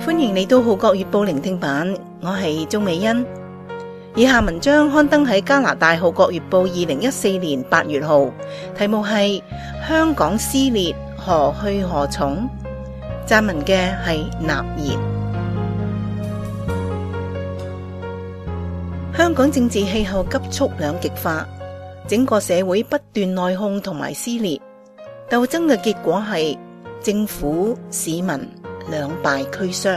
歡迎嚟到《號角月報》聆聽版，我係鍾美欣。以下文章刊登喺加拿大《號角月報》2014年8月號，題目係香港撕裂何去何從？撰文嘅係納言。香港政治氣候急速兩極化，整個社會不斷內訌同埋撕裂，鬥爭嘅結果係政府、市民兩敗俱傷。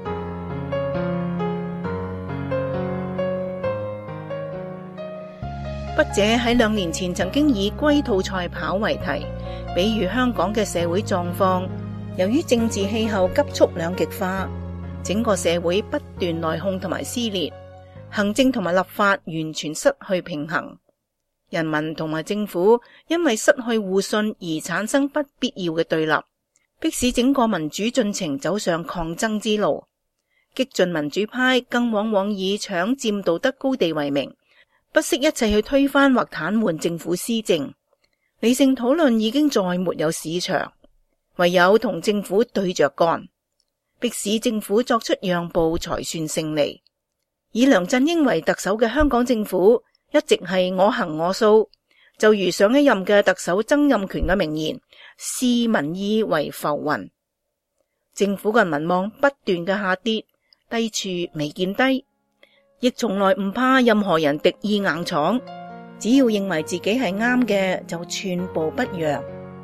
筆者喺2年前曾經以龜兔賽跑為題，比喻香港嘅社會狀況。由於政治氣候急速兩極化，整個社會不斷內訌同埋撕裂，行政同埋立法完全失去平衡，人民同埋政府因為失去互信而產生不必要嘅對立，迫使整個民主進程走上抗爭之路。激進民主派更往往以搶佔道德高地為名，不惜一切去推翻或癱瘓政府施政。理性討論已經再沒有市場，唯有同政府對着幹，迫使政府作出讓步才算勝利。以梁振英為特首嘅香港政府一直係我行我素，就如上一任嘅特首曾蔭權嘅名言，視民意為浮雲。政府嘅民望不斷嘅下跌，低處未見低，亦從來唔怕任何人敵意硬闖，只要認為自己係啱嘅就寸步不讓。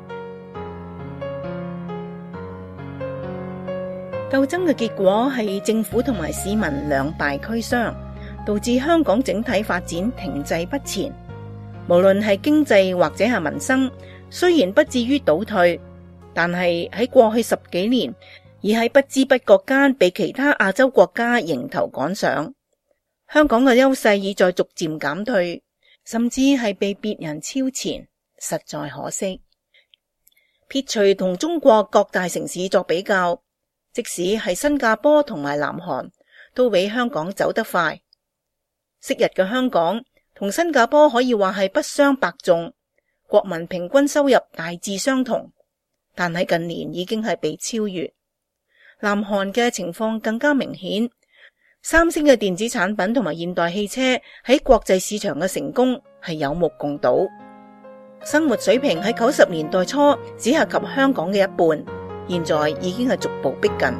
鬥爭嘅結果係政府同埋市民兩敗俱傷，導致香港整體發展停滯不前。無論係經濟或者係民生，雖然不至於倒退，但係喺過去10幾年，已喺不知不覺間被其他亞洲國家迎頭趕上。香港嘅優勢已在逐漸減退，甚至係被別人超前，實在可惜。撇除同中國各大城市作比較，即使係新加坡同埋南韓，都比香港走得快。昔日嘅香港同新加坡可以話係不相伯仲，國民平均收入大致相同，但係近年已經係被超越。南韓嘅情況更加明顯，三星嘅電子產品同埋現代汽車喺國際市場嘅成功係有目共睹。生活水平喺90年代初只係及香港嘅一半，現在已經係逐步逼近。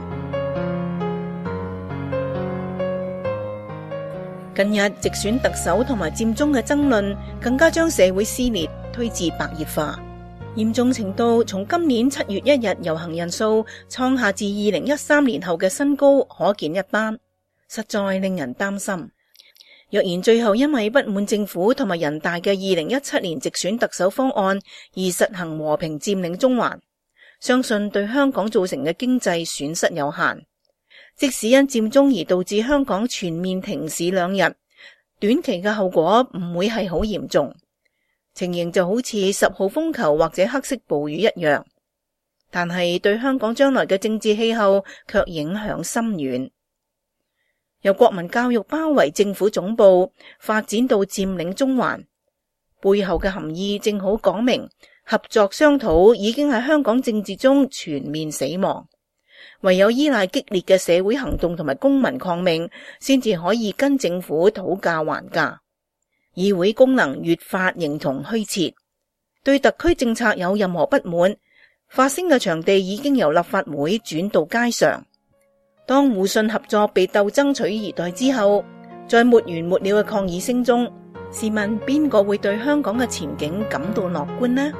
近日直選特首同埋佔中嘅爭論，更加將社會撕裂推至白熱化，嚴重程度從今年7月1日遊行人數創下自2013年後嘅新高可見一斑，實在令人擔心。若然最後因為不滿政府同埋人大嘅2017年直選特首方案而實行和平佔領中環，相信對香港造成嘅經濟損失有限。即使因佔中而導致香港全面停市2日，短期嘅後果唔會係好嚴重，情形就好似10號風球或者黑色暴雨一樣，但係對香港將來嘅政治氣候卻影響深遠。由國民教育包圍政府總部發展到佔領中環，背後嘅含義正好講明合作商討已經喺香港政治中全面死亡，唯有依賴激烈嘅社會行動同埋公民抗命，先至可以跟政府討價還價。議會功能越發形同虛設，對特區政策有任何不滿，發聲嘅場地已經由立法會轉到街上。當互信合作被鬥爭取而代之後，在沒完沒了嘅抗議聲中，試問邊個會對香港嘅前景感到樂觀呢？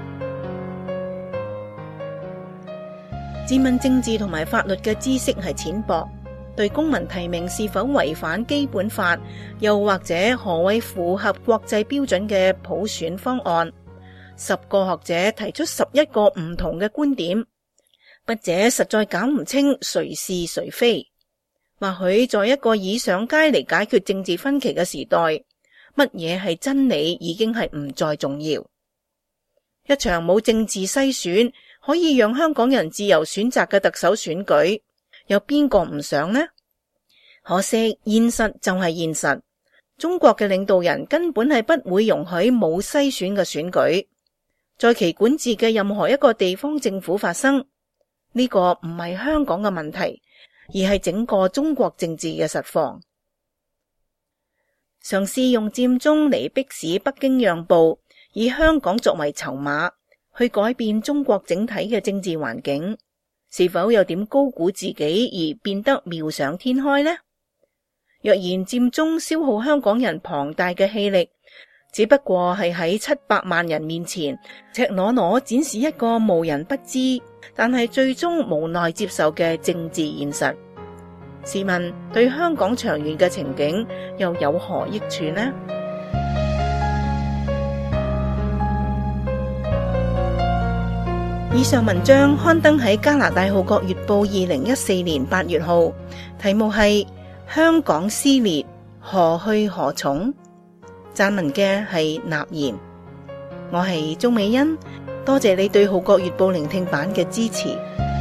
自問政治同埋法律嘅知識係淺薄，對公民提名是否違反基本法，又或者何謂符合國際標準嘅普選方案，10個學者提出11個唔同嘅觀點，筆者實在搞唔清誰是誰非。或許在一個以上街嚟解決政治分歧嘅時代，乜嘢係真理已經係唔再重要。一場冇政治篩選，可以讓香港人自由選擇嘅特首選舉，有邊個唔想呢？可惜現實就係現實，中國嘅領導人根本係不會容許冇篩選嘅選舉，在其管治嘅任何一個地方政府發生。呢個唔係香港嘅問題， 而係整個中國政治嘅實況。嘗試用佔中嚟迫使北京讓步，以香港作為籌碼，去改變中國整體嘅政治環境，是否有點高估自己而變得妙想天開呢？若然佔中消耗香港人龐大嘅氣力，只不過係喺700萬人面前赤裸裸展示一個無人不知，但係最終無奈接受嘅政治現實。試問對香港長遠嘅情景又有何益處呢？以上文章刊登喺加拿大《號角月報》2014年8月號，題目係香港撕裂，何去何從？撰文嘅係納言，我係鍾美欣，多謝你對《號角月報》聆聽版嘅支持。